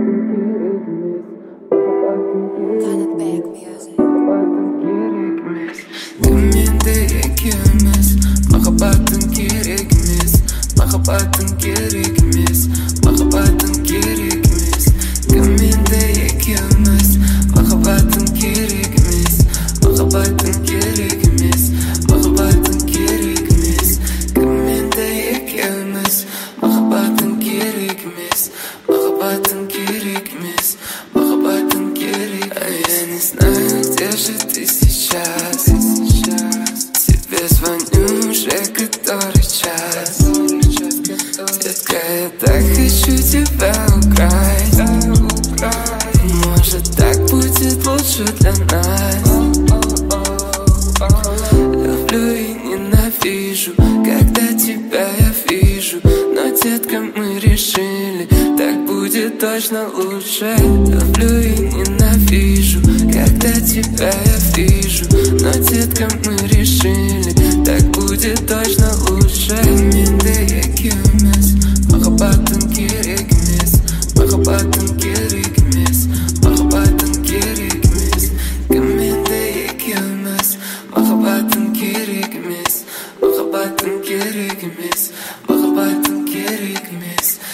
Махаббатың керек емес, махаббатың керек емес, махаббатың керек емес. Кімменде екеуміз, махаббатың керек емес, махаббатың керек емес, махаббатың керек емес. Кімменде екеуміз, махаббатың керек емес, махаббатың керек емес, махаббатың керек емес. Я не знаю, где же ты сейчас. Тебе звоню уже который час. Детка, я так хочу тебя украсть. Может, так будет лучше для нас. Люблю и ненавижу, когда тебя я вижу. Но, детка, мы решили, так будет точно лучше. Люблю и ненавижу, когда тебя я вижу. Но, детка, мы решили, так будет точно лучше. Кімменде екеуміз, махаббатың керек емес, махаббатың керек емес, махаббатың керек емес. Кімменде екеуміз, махаббатың керек емес, махаббатың керек емес, махаббатың керек емес.